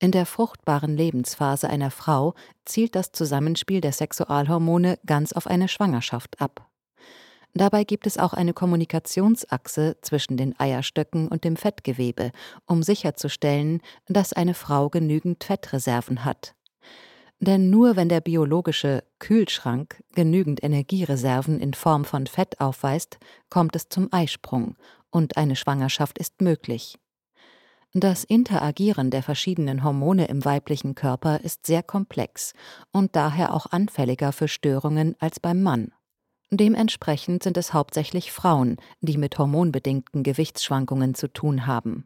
In der fruchtbaren Lebensphase einer Frau zielt das Zusammenspiel der Sexualhormone ganz auf eine Schwangerschaft ab. Dabei gibt es auch eine Kommunikationsachse zwischen den Eierstöcken und dem Fettgewebe, um sicherzustellen, dass eine Frau genügend Fettreserven hat. Denn nur wenn der biologische Kühlschrank genügend Energiereserven in Form von Fett aufweist, kommt es zum Eisprung und eine Schwangerschaft ist möglich. Das Interagieren der verschiedenen Hormone im weiblichen Körper ist sehr komplex und daher auch anfälliger für Störungen als beim Mann. Dementsprechend sind es hauptsächlich Frauen, die mit hormonbedingten Gewichtsschwankungen zu tun haben.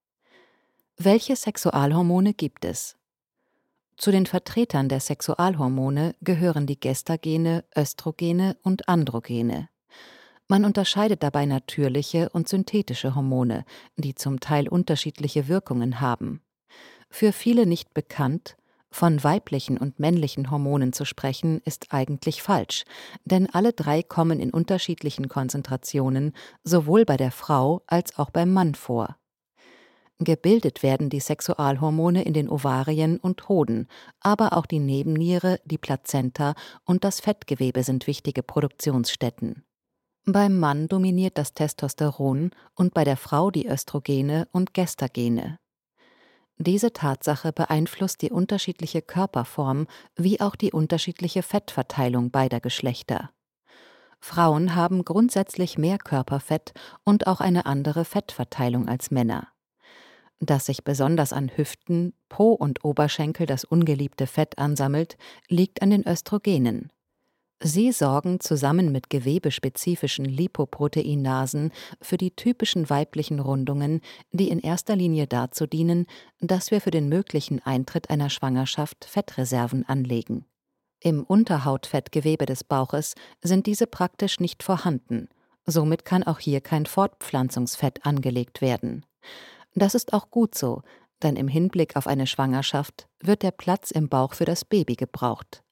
Welche Sexualhormone gibt es? Zu den Vertretern der Sexualhormone gehören die Gestagene, Östrogene und Androgene. Man unterscheidet dabei natürliche und synthetische Hormone, die zum Teil unterschiedliche Wirkungen haben. Für viele nicht bekannt, von weiblichen und männlichen Hormonen zu sprechen, ist eigentlich falsch, denn alle drei kommen in unterschiedlichen Konzentrationen sowohl bei der Frau als auch beim Mann vor. Gebildet werden die Sexualhormone in den Ovarien und Hoden, aber auch die Nebenniere, die Plazenta und das Fettgewebe sind wichtige Produktionsstätten. Beim Mann dominiert das Testosteron und bei der Frau die Östrogene und Gestagene. Diese Tatsache beeinflusst die unterschiedliche Körperform wie auch die unterschiedliche Fettverteilung beider Geschlechter. Frauen haben grundsätzlich mehr Körperfett und auch eine andere Fettverteilung als Männer. Dass sich besonders an Hüften, Po und Oberschenkel das ungeliebte Fett ansammelt, liegt an den Östrogenen. Sie sorgen zusammen mit gewebespezifischen Lipoproteinasen für die typischen weiblichen Rundungen, die in erster Linie dazu dienen, dass wir für den möglichen Eintritt einer Schwangerschaft Fettreserven anlegen. Im Unterhautfettgewebe des Bauches sind diese praktisch nicht vorhanden. Somit kann auch hier kein Fortpflanzungsfett angelegt werden. Das ist auch gut so, denn im Hinblick auf eine Schwangerschaft wird der Platz im Bauch für das Baby gebraucht.